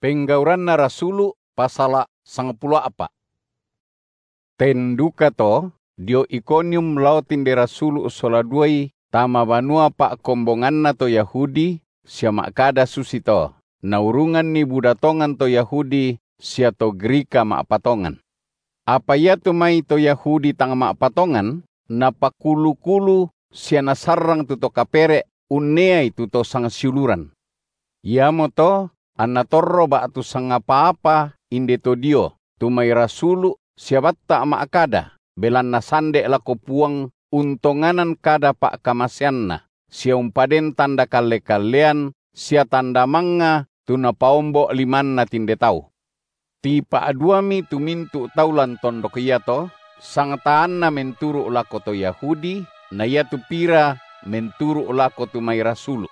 Penggauran na rasulu pasala 14. Tenduka to, dio Ikonium lautin de rasulu soladuai tama banua pa kombongan na to Yahudi sia makada susito. Naurungan ni budatongan to Yahudi sia to Grika maapatongan. Apa ya to mai to Yahudi tang maapatongan, napakulu-kulu sia nasarang tuto kapere unea itu to sang siuluran. Ya moto anatorro ba atu sang apa-apa inde to dio tumai rasulu siabatta maakada belan nasande lako puang untonganan kada pak kamasianna sia umpaden tanda kale-kalean sia tanda manga tuna paombo limanna tinde tau. Ti paaduami tumintu taulan tondok iya to sang taanna menturu lako to Yahudi na iya tu pira menturu lako tumai rasulu.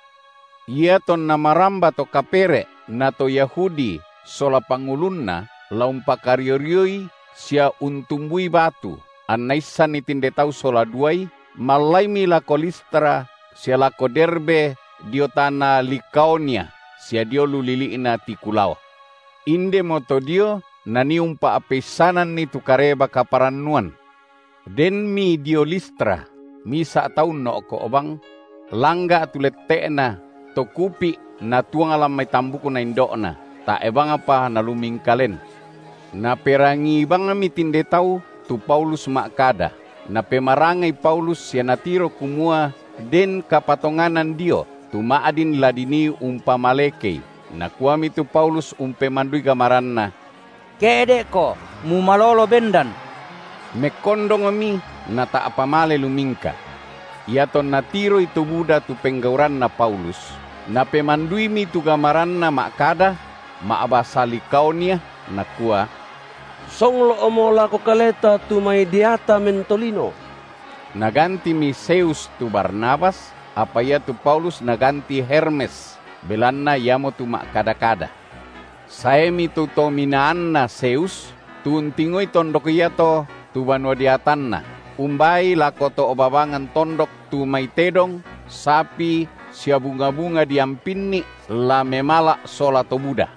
Ia ton namaramba to kapere na to Yahudi sola pangulunna laum pakariorioi sia untumbui batu anaisan itinde tau sola duai malaimi lako Listra sia lako Derbe diotana Likaonia sia dio luliliina tikulao. Inde moto dio nanium pa apesanan ni tukareba kaparannuan. Den mi dio Listra misa taun no ko obang langga tuletena to kupi na tuang alam may tambuko na indokna ta ebang apa na lumingkalen. Na perangi bang mitinde tau tu Paulus makada. Na pemarangay Paulus siya natiro kumua den kapatonganan dio tu maadin ladini umpamalekei. Na kuami tu Paulus umpemandui gamaranna. Kede ko mumalolo bendan. Mekondong mi na ta apamale lumingka. Iaton natiro itu buda tu penggauran na Paulus. Na pemandui mi tu gamaran na makada, maabasa Likaonia, na kuwa. Songlo omo lako kaleta tu may diata mentolino. Naganti mi Zeus tu Barnabas, apaya tu Paulus naganti Hermes, belanna yamo tu makada-kada. Saemi tu tominaan na Zeus, tu untingoy tondok iyato tu banwa diatanna. Umbai lako to obabangan tondok tu may tedong, sapi, sia bunga-bunga diampinni la memala sola to Buddha.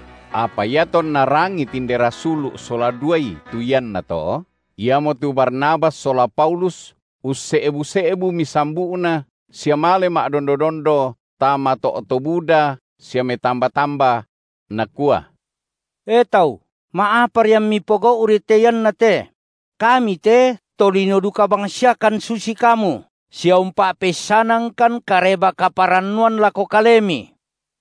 Apa yaton narangi tinde rasulu sola duai tuyan na to, iamo tu Barnabas sola Paulus, useebu-seebu misambuna, sia male mak dondo-dondo, tama to Buddha, sia me tamba-tamba, nakua. Tau, maapar yang mipogo uriteyan na te. Kami te, tolino duka bangsyakan susi kamu. Sia umpa pesanangkan kareba kaparannuan lako kalemi.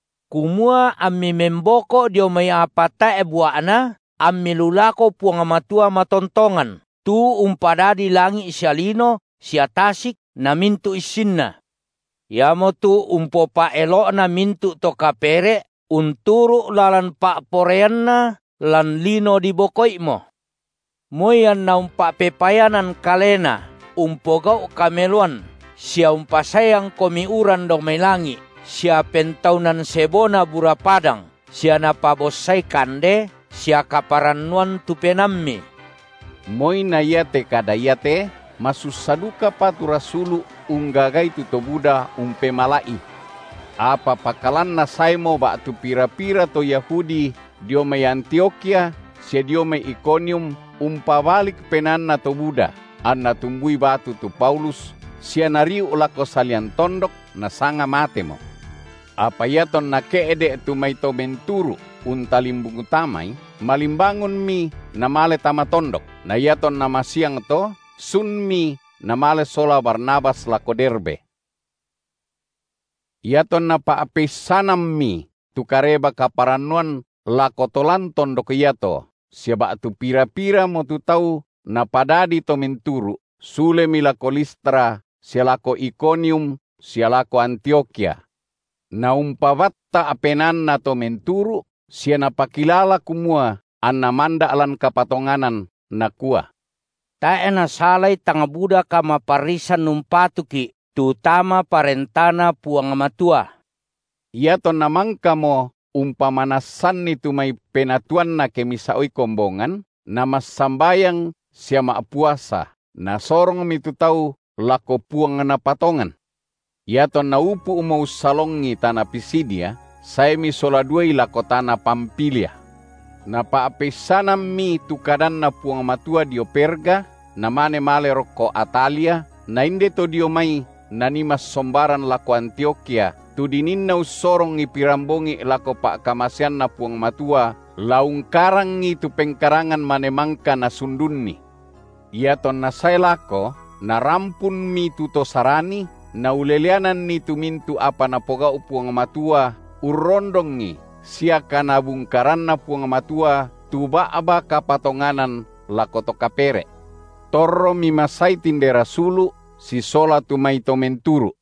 Kumua ammi memboko dio may apata buana ammi lulako puang matua matontongan. Tu umpada di langi sialino sia tasik na mintu isinna. Yamo tu umpo pa elo na mintu to kapere unturu lalan pa poreanna lan lino di bokoimo. Moyan na umpa pepayanan kalena. Umpogau kameluan, sia umpasayang komiuran do may langi, sia pentaunan sebona bura padang, sia napabosay kande, sia kaparannuan tupenammi. Moy na yate kada yate, masusaduka patu rasulu unggagay tuto Buddha umpemalai. Apa pakalan na saymo ba tu pira-pira to Yahudi, dio may Antioquia, sia dio may Ikonium, umpabalik penan na to Buddha. Anna tumbui batu tu Paulus, sia nariu lako salian tondok na sanga matemo. Apa yaton na keede tu may to menturu untalimbung utamay, malimbangun mi na male tama tondok. Na yaton na masiang to, sun mi na male sola Barnabas lako Derbe. Yaton na paapesanam mi tu kareba kaparannuan lako tolan tondok yato. Siaba tu pira-pira mo tu tau na padadi to menturu, sule milako Listra, sialako Ikonium, sialako Antioquia. Na umpawatta apenan na to menturu, siya napakilala kumua, anamanda alan kapatonganan na kuwa. Tae na salay tangabuda ka maparisan numpatuki, tutama parentana puang matua. Iato namang kamo, umpamanasan ni tumay penatuan na kemisaoy kombongan, na masambayang siya maapuasa, na sorong mitutaw lako puang na patongan. Yaton naupu umau salongi tanah Pisidia, saya mi sola duai la kotana Pampilia. Na paapesanam mi tukadan na puang matua dio Perga, na mane male roko Atalia, na inde to dio mai na nimas sombaran lako Antioquia, tu dininna usorong ipirambongi lako paakamasean na puang matua, laung karang itu pengkarangan mane mangka na sundunni. Ia ton na saya lako, na rampun mi tuto sarani, na ulelianan ni tumintu apa na poga upuang matua, urondongi, siaka na bungkaran na puang matua, tuba aba kapatonganan lakoto kapere. Torro mi masai tinde rasulu, si sola tumai tomenturu.